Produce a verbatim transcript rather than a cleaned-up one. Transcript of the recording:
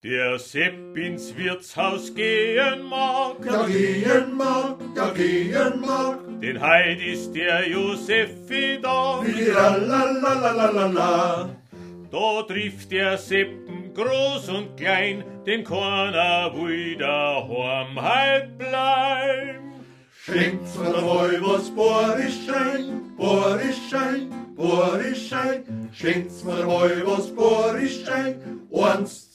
Der Sepp ins Wirtshaus gehen mag, ja gehen mag, ja gehen mag, denn heut ist der Josefi da. la. Da trifft der Seppen groß und klein, denn keiner will daheim heut bleiben. Schenkt's mir mal was Borischein, Borischein, Borischein, schenkt's mir mal was Borischein, eins,